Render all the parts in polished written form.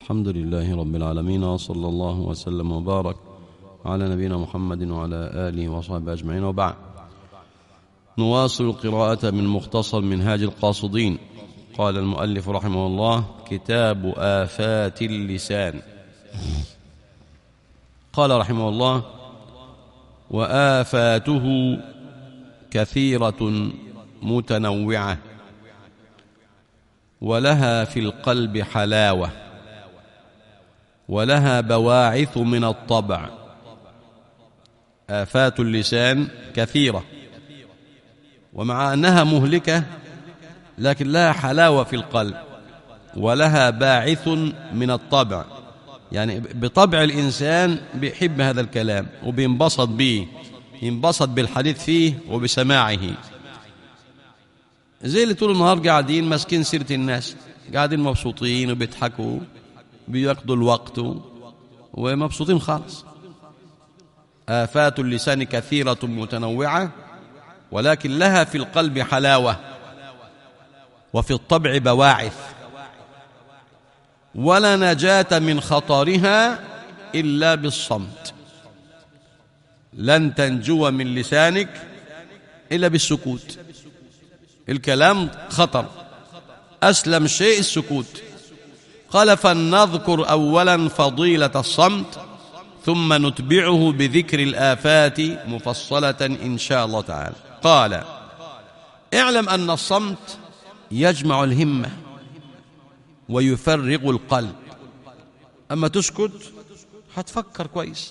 الحمد لله رب العالمين، وصلى الله وسلم وبارك على نبينا محمد وعلى آله وصحبه أجمعين، وبعد. نواصل القراءة من مختصر منهاج القاصدين. قال المؤلف رحمه الله: كتاب آفات اللسان. قال رحمه الله: وآفاته كثيرة متنوعة، ولها في القلب حلاوة، ولها بواعث من الطبع. آفات اللسان كثيرة، ومع أنها مهلكة لكن لها حلاوة في القلب، ولها باعث من الطبع. يعني بطبع الإنسان بيحب هذا الكلام وبينبسط به، ينبسط بالحديث فيه وبسماعه، زي اللي طول النهار قاعدين ماسكين سيرة الناس، قاعدين مبسوطين وبيضحكوا بيقضوا الوقت ومبسوطين خالص. آفات اللسان كثيرة متنوعة، ولكن لها في القلب حلاوة، وفي الطبع بواعث، ولا نجاة من خطرها إلا بالصمت. لن تنجو من لسانك إلا بالسكوت. الكلام خطر، أسلم شيء السكوت. قال: فلنذكر أولا فضيلة الصمت، ثم نتبعه بذكر الآفات مفصلة إن شاء الله تعالى. قال: اعلم أن الصمت يجمع الهمة ويفرغ القلب. أما تسكت هتفكر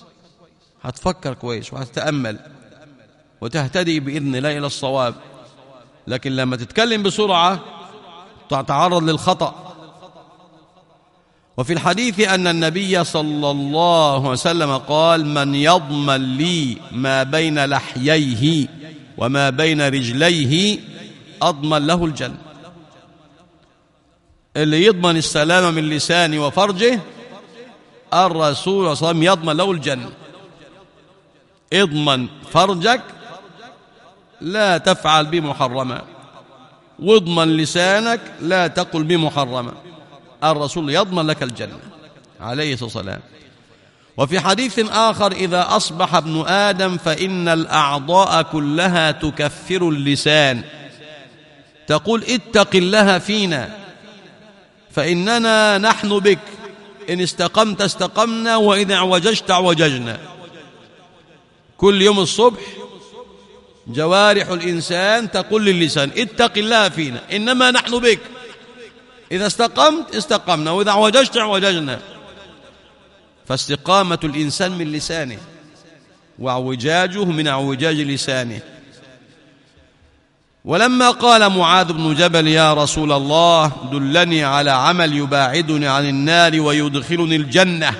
كويس وهتتأمل وتهتدي بإذن الله إلى الصواب، لكن لما تتكلم بسرعة تتعرض للخطأ. وفي الحديث أن النبي صلى الله عليه وسلم قال: من يضمن لي ما بين لحييه وما بين رجليه أضمن له الجنة. اللي يضمن السلامة من لسانه وفرجه الرسول صلى الله عليه وسلم يضمن له الجنة. اضمن فرجك لا تفعل بمحرمة، واضمن لسانك لا تقل بمحرمة، الرسول يضمن لك الجنة عليه الصلاة والسلام. وفي حديث آخر: إذا أصبح ابن آدم فإن الأعضاء كلها تكفر اللسان، تقول: اتق الله فينا فإننا نحن بك، إن استقمت استقمنا، وإذا اعوججت اعوججنا. كل يوم الصبح جوارح الإنسان تقول للسان: اتق الله فينا إنما نحن بك، إذا استقمت استقمنا، وإذا اعوججت اعوججنا. فاستقامة الإنسان من لسانه، واعوجاجه من اعوجاج لسانه. ولما قال معاذ بن جبل: يا رسول الله دلني على عمل يباعدني عن النار ويدخلني الجنة،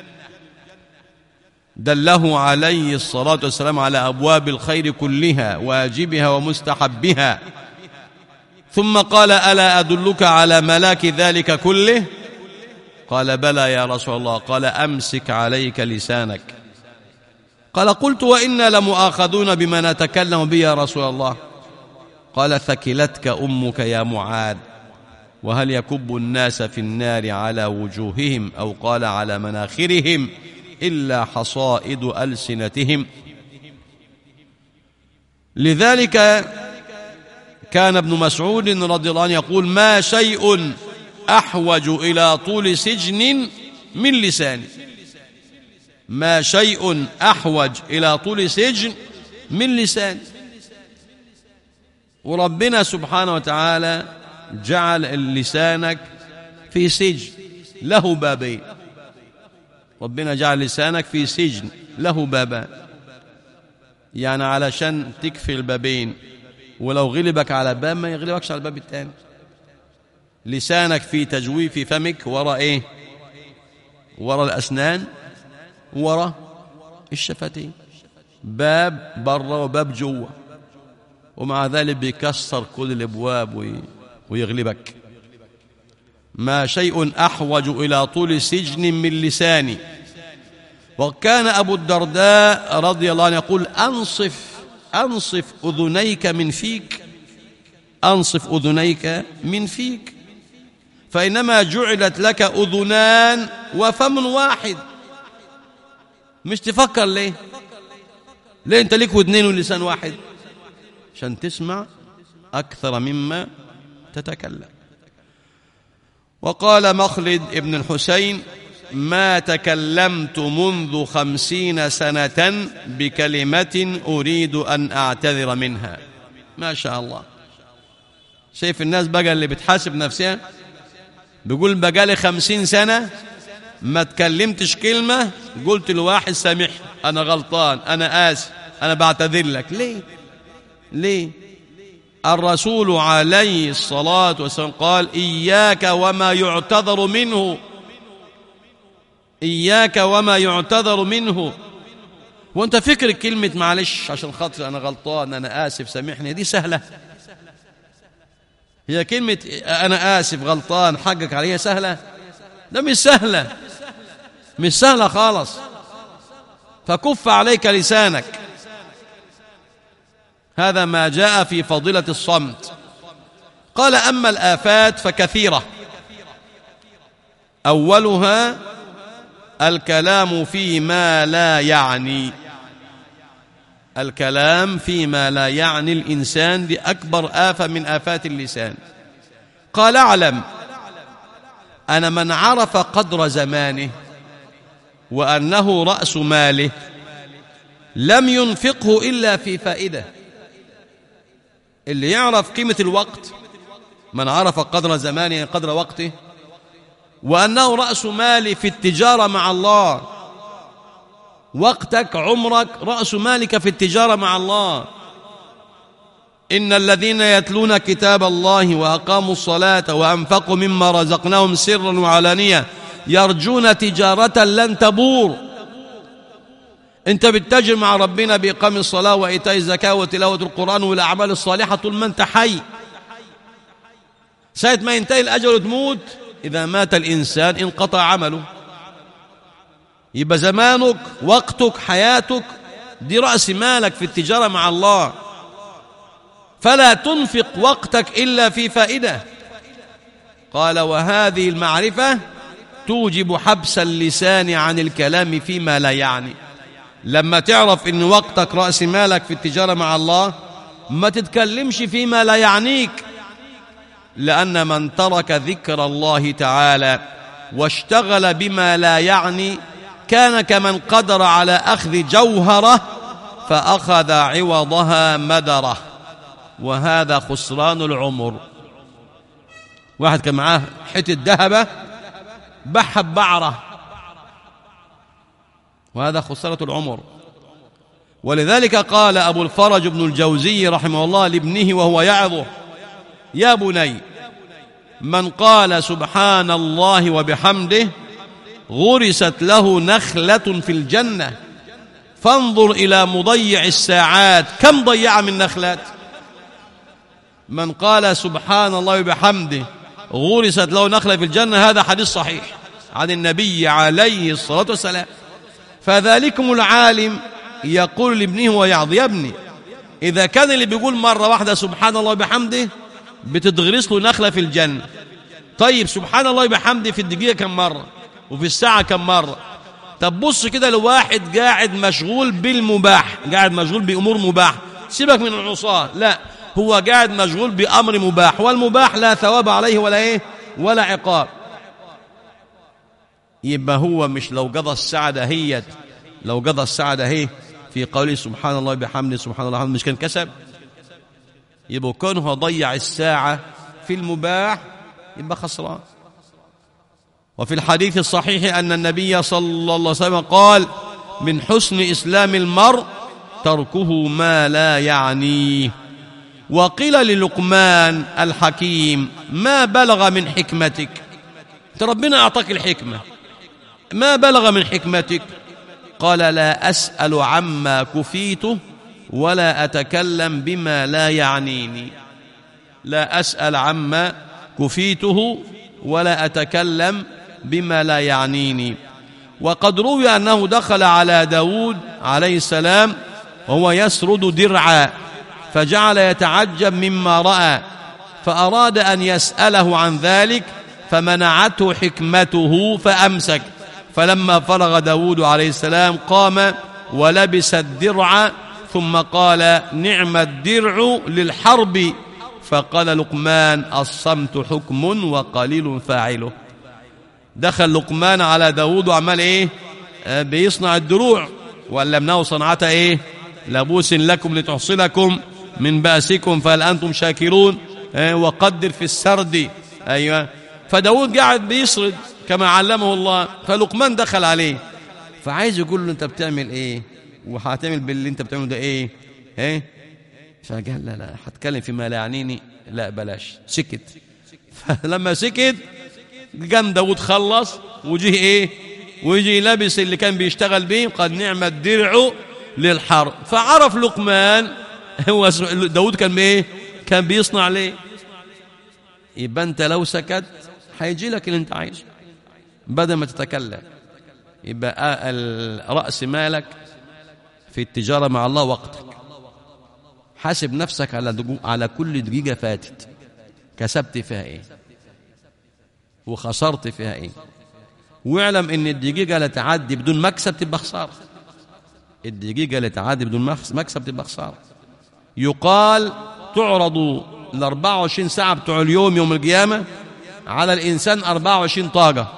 دله عليه الصلاة والسلام على أبواب الخير كلها، واجبها ومستحبها، ثم قال: ألا أدلك على ملاك ذلك كله؟ قال: بلى يا رسول الله. قال: أمسك عليك لسانك. قال: قلت: وإنا لمؤاخذون بما نتكلم به يا رسول الله؟ قال: ثكلتك أمك يا معاذ، وهل يكب الناس في النار على وجوههم أو قال على مناخرهم إلا حصائد ألسنتهم. لذلك كان ابن مسعود رضي الله عنه يقول: ما شيء أحوج إلى طول سجن من لساني. ما شيء أحوج إلى طول سجن من لساني. وربنا سبحانه وتعالى جعل لسانك في سجن له بابين. ربنا جعل لسانك في سجن له بابان، يعني علشان تكفي البابين، ولو غلبك على باب ما يغلبكش على الباب الثاني. لسانك في تجويف فمك، وراء ايه؟ وراء الأسنان، وراء الشفتين، باب بره وباب جوه، ومع ذلك بيكسر كل الابواب ويغلبك. ما شيء أحوج إلى طول سجن من لساني. وكان أبو الدرداء رضي الله عنه يقول: أنصف أذنيك من فيك، أنصف أذنيك من فيك، فإنما جعلت لك أذنان وفم واحد. مش تفكر ليه أنت ليك ودنين ولسان واحد؟ عشان تسمع أكثر مما تتكلم. وقال مخلد ابن الحسين: ما تكلمت منذ 50 سنة بكلمة أريد أن أعتذر منها. ما شاء الله. شايف الناس بقى اللي بتحاسب نفسها، بيقول بقالي 50 سنة ما تكلمتش كلمة قلت لواحد سامح، أنا غلطان، أنا آسف، أنا بعتذر لك. ليه؟ الرسول عليه الصلاة والسلام قال: إياك وما يعتذر منه، إياك وما يعتذر منه. وانت فكر كلمة معلش عشان خاطر أنا غلطان، أنا آسف، سامحني، دي سهلة؟ هي كلمة أنا آسف، غلطان، حقك عليها سهلة؟ ده مش سهلة خالص. فكف عليك لسانك. هذا ما جاء في فضيلة الصمت. قال: أما الآفات فكثيرة، أولها الكلام فيما لا يعني. الكلام فيما لا يعني الإنسان دي أكبر آفة من آفات اللسان. قال: اعلم أن من عرف قدر زمانه وأنه رأس ماله لم ينفقه إلا في فائدة. اللي يعرف قيمة الوقت، من عرف قدر زمانه قدر وقته، وأنه رأس ماله في التجارة مع الله. وقتك، عمرك، رأس مالك في التجارة مع الله. إن الذين يتلون كتاب الله وأقاموا الصلاة وأنفقوا مما رزقناهم سرا وعلانية يرجون تجارة لن تبور. أنت بتتاجر مع ربنا بإقام الصلاة وإيتاء الزكاة وتلاوة القرآن والأعمال الصالحة طول ما أنت حي. ساعة ما ينتهي الأجل وتموت، إذا مات الإنسان انقطع عمله. يبقى زمانك، وقتك، حياتك دي رأس مالك في التجارة مع الله. فلا تنفق وقتك إلا في فائدة. قال: وهذه المعرفة توجب حبس اللسان عن الكلام فيما لا يعني. لما تعرف إن وقتك رأس مالك في التجارة مع الله، ما تتكلمش فيما لا يعنيك. لأن من ترك ذكر الله تعالى واشتغل بما لا يعني كان كمن قدر على أخذ جوهرة فأخذ عوضها مدرة، وهذا خسران العمر. واحد كان معاه حتة ذهبة بحها ببعرة، وهذا خسارة العمر. ولذلك قال أبو الفرج بن الجوزي رحمه الله لابنه وهو يعظه: يا بني، من قال سبحان الله وبحمده غرست له نخلة في الجنة، فانظر إلى مضيع الساعات كم ضيع من نخلات. من قال سبحان الله وبحمده غرست له نخلة في الجنة، هذا حديث صحيح عن النبي عليه الصلاة والسلام. فذلكم العالم يقول لابنه ويعظ: يا ابني، إذا كان اللي بيقول مرة واحدة سبحان الله وبحمده بتتغرس له نخلة في الجنة، طيب سبحان الله وبحمده في الدقيقة كم مرة وفي الساعة كم مرة؟ طب بص كده لواحد قاعد مشغول بالمباح، قاعد مشغول بأمور مباح، سيبك من العصاة، لا، هو قاعد مشغول بأمر مباح، والمباح لا ثواب عليه ولا إيه ولا عقاب. يبقى هو مش لو قضى الساعة دهيت، لو قضى الساعة دهي في قوله سبحان الله بحمده سبحان الله الحمد، مش كان كسب؟ يبقى كونه ضيع الساعة في المباح يبقى خسران. وفي الحديث الصحيح أن النبي صلى الله عليه وسلم قال: من حسن إسلام المرء تركه ما لا يعنيه. وقيل للقمان الحكيم: ما بلغ من حكمتك؟ ربنا أعطاك الحكمة، ما بلغ من حكمتك؟ قال: لا أسأل عما كفيته ولا أتكلم بما لا يعنيني. لا أسأل عما كفيته ولا أتكلم بما لا يعنيني. وقد روي أنه دخل على داود عليه السلام وهو يسرد درعا، فجعل يتعجب مما رأى، فأراد أن يسأله عن ذلك، فمنعته حكمته فأمسك. فلما فرغ داود عليه السلام قام ولبس الدرع ثم قال نعم الدرع للحرب. فقال لقمان الصمت حكم وقليل فاعله. دخل لقمان على داود وعمل ايه؟ بيصنع الدروع. وعلمناه صنعة ايه؟ لبوس لكم لتحصنكم من بأسكم فهل أنتم شاكرون. وقدر في السرد. أيوة. فداود قاعد بيسرد كما علمه الله. فلقمان دخل عليه فعايز يقول له انت بتعمل ايه وهتعمل باللي انت بتعمله ده ايه؟ فقال لا هتكلم فيما لا يعنيني، لا بلاش. سكت. فلما سكت قام داود خلص وجيه ايه؟ ويجي لابس اللي كان بيشتغل به قد نعم الدرع للحرب. فعرف لقمان هو داود كان بايه؟ كان بيصنع ليه. يبقى انت لو سكت هيجي لك اللي انت عايزه بدل ما تتكلم. يبقى رأس مالك في التجارة مع الله وقتك. حاسب نفسك على كل دقيقة فاتت كسبت فيها ايه وخسرت فيها ايه. واعلم ان الدقيقة اللي تعدي بدون مكسب تبقى خسارة. الدقيقة اللي تعدي بدون مكسب تبقى خسارة. يقال تعرض ال 24 ساعة بتوع اليوم يوم القيامة على الإنسان 24 طاقة.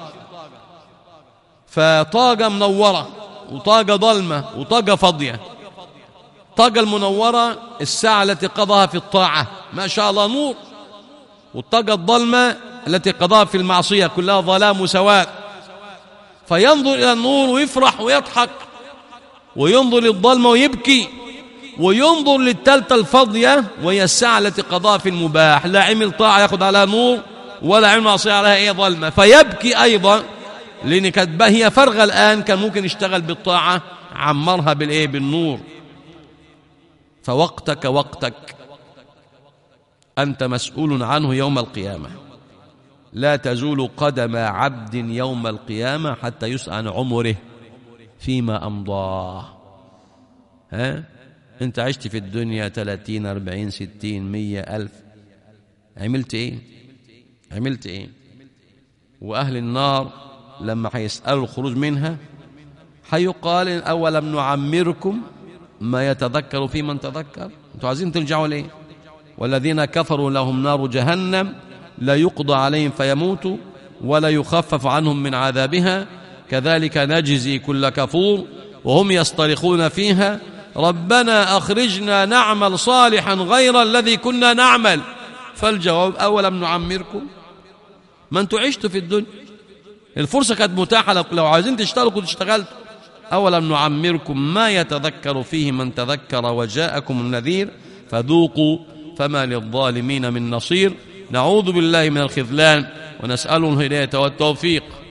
فطاقة منورة وطاقة ظلمة وطاقة فاضية. الطاقة المنورة الساعة التي قضاها في الطاعة ما شاء الله نور، والطاقة الظلمة التي قضاها في المعصية كلها ظلام وسواد. فينظر إلى النور ويفرح ويضحك، وينظر للظلمة ويبكي، وينظر للتالتة الفاضية وهي الساعة التي قضاها في المباح. لا عمل طاعة يأخذ عليها نور ولا عمل معصية عليها ايه ظلمة، فيبكي أيضا لأن كانت هي فرغة الآن، كان ممكن يشتغل بالطاعة عمرها بالايه بالنور. فوقتك وقتك أنت مسؤول عنه يوم القيامة. لا تزول قدم عبد يوم القيامة حتى يسأل عن عمره فيما أمضاه. أنت عشت في الدنيا 30 40 60 100 ألف، عملت إيه؟ وأهل النار لما هيسألوا الخروج منها هيقال أولم نعمركم ما يتذكر في من تذكر. أنتوا عايزين ترجعوا ليه؟ والذين كفروا لهم نار جهنم لا يقضى عليهم فيموتوا ولا يخفف عنهم من عذابها كذلك نجزي كل كفور وهم يصطرخون فيها ربنا أخرجنا نعمل صالحا غير الذي كنا نعمل. فالجواب أولم نعمركم، ما أنتوا عشتوا في الدنيا، الفرصة كانت متاحة، لو عايزين تشتغلوا كنتوا اشتغلتوا. أولم نعمركم ما يتذكر فيه من تذكر وجاءكم النذير فذوقوا فما للظالمين من نصير. نعوذ بالله من الخذلان ونسأله الهداية والتوفيق.